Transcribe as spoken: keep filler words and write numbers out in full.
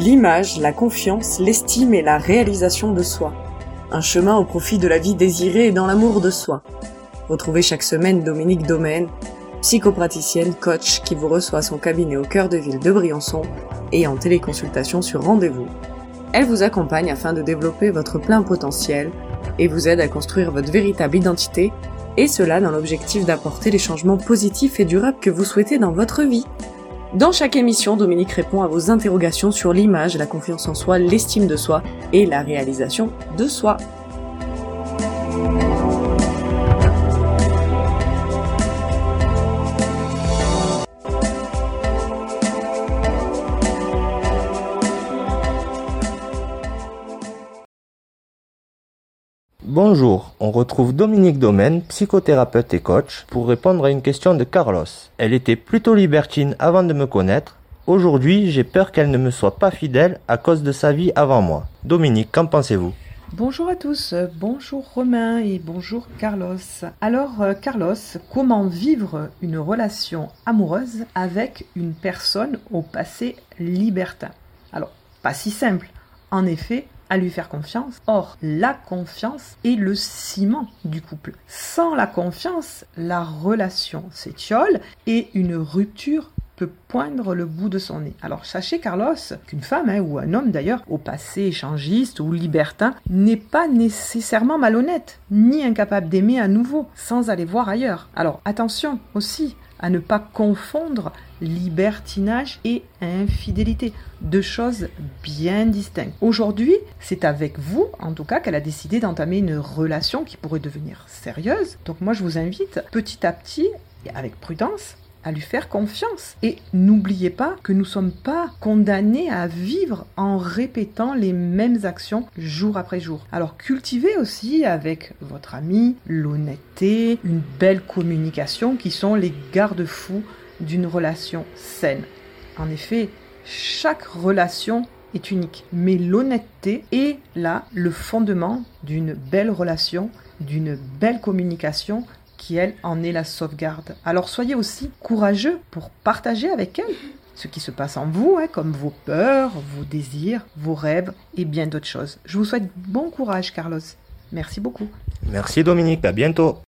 L'image, la confiance, l'estime et la réalisation de soi. Un chemin au profit de la vie désirée et dans l'amour de soi. Retrouvez chaque semaine Dominique Domaine, psychopraticienne, coach, qui vous reçoit à son cabinet au cœur de ville de Briançon et en téléconsultation sur rendez-vous. Elle vous accompagne afin de développer votre plein potentiel et vous aide à construire votre véritable identité, et cela dans l'objectif d'apporter les changements positifs et durables que vous souhaitez dans votre vie. Dans chaque émission, Dominique répond à vos interrogations sur l'image, la confiance en soi, l'estime de soi et la réalisation de soi. Bonjour, on retrouve Dominique Domaine, psychothérapeute et coach, pour répondre à une question de Carlos. Elle était plutôt libertine avant de me connaître. Aujourd'hui, j'ai peur qu'elle ne me soit pas fidèle à cause de sa vie avant moi. Dominique, qu'en pensez-vous ? Bonjour à tous, bonjour Romain et bonjour Carlos. Alors euh, Carlos, comment vivre une relation amoureuse avec une personne au passé libertin ? Alors, pas si simple. En effet, à lui faire confiance. Or, la confiance est le ciment du couple. Sans la confiance, la relation s'étiole et une rupture peut poindre le bout de son nez. Alors sachez Carlos qu'une femme, hein, ou un homme d'ailleurs, au passé échangiste ou libertin, n'est pas nécessairement malhonnête, ni incapable d'aimer à nouveau, sans aller voir ailleurs. Alors attention aussi à ne pas confondre libertinage et infidélité, deux choses bien distinctes. Aujourd'hui, c'est avec vous, en tout cas, qu'elle a décidé d'entamer une relation qui pourrait devenir sérieuse. Donc moi, je vous invite petit à petit, et avec prudence, à lui faire confiance. Et n'oubliez pas que nous ne sommes pas condamnés à vivre en répétant les mêmes actions jour après jour. Alors cultivez aussi avec votre ami l'honnêteté, une belle communication qui sont les garde-fous d'une relation saine. En effet, chaque relation est unique, mais l'honnêteté est là le fondement d'une belle relation, d'une belle communication qui, elle, en est la sauvegarde. Alors soyez aussi courageux pour partager avec elle ce qui se passe en vous, hein, comme vos peurs, vos désirs, vos rêves et bien d'autres choses. Je vous souhaite bon courage, Carlos. Merci beaucoup. Merci Dominique, à bientôt.